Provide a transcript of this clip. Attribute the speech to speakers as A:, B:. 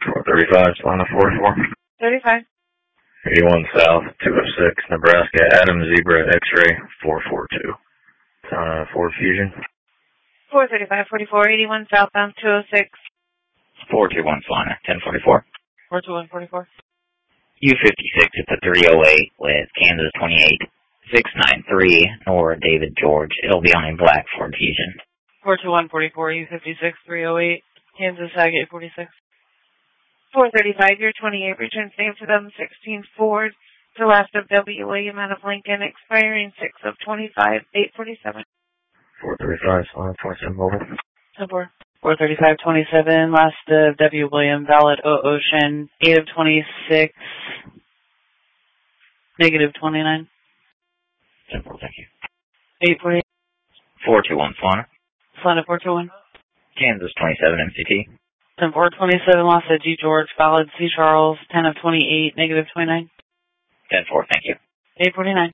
A: 435, Solana 44.
B: 35.
A: 81 South, 206, Nebraska, Adam Zebra, X-Ray, 442. Solana Ford Fusion.
B: 435, 44, 81 southbound, 206.
C: 421 Solana, 1044.
B: 421, 44.
C: U56 at the 308 with Kansas 28. 693 Nora David George. It'll be on a black Ford Fusion.
B: 421, 44, U56, 308, Kansas Agate 46. 435, your 28, return same to them, 16 Ford, to last of W. William out of Lincoln, expiring 6 of 25, 847.
A: 435, Solana 27 Mobile.
B: 435, 27, last of W. William, valid O Ocean, 8 of 26, negative 29.
C: 10-4, thank you.
B: 848.
C: 421 Solana.
B: Solana 421.
C: Kansas 27 MCT.
B: 427, lost at G. George, valid C. Charles, 10 of 28, negative 29.
C: 10-4, thank you.
B: 849.